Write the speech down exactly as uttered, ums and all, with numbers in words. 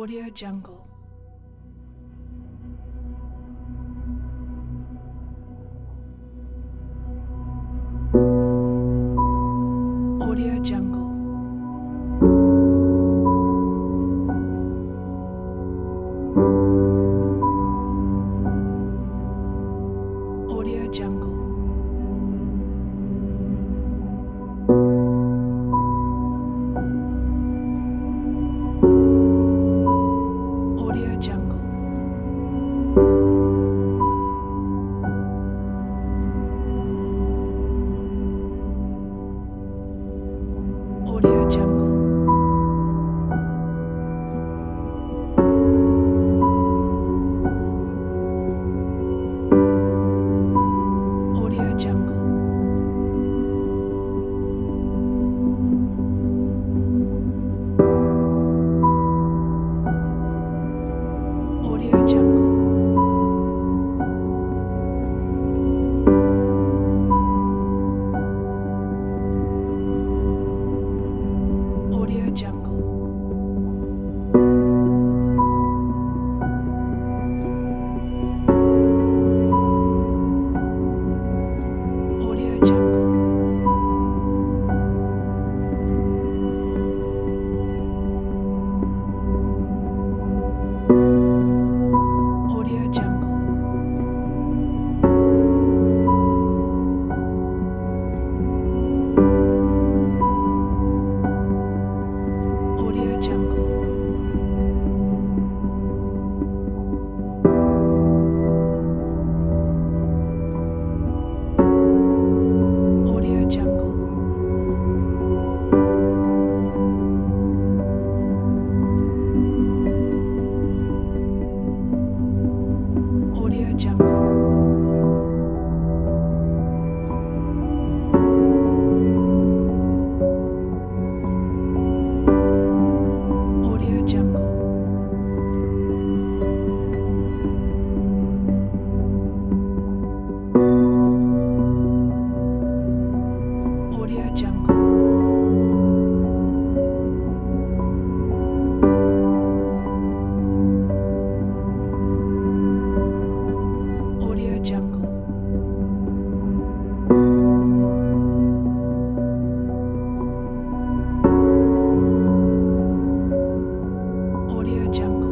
Audio Jungle. Audio Jungle. Audio Jungle. Audio Jungle. Audio Jungle. Audio Jungle. Audio Jungle. Audio Jungle. Audio Jungle. Audio Jungle. Audio Jungle. Audio Jungle. Audio Jungle. Audio Jungle. Audio Jungle. Audio Jungle. Audio Jungle.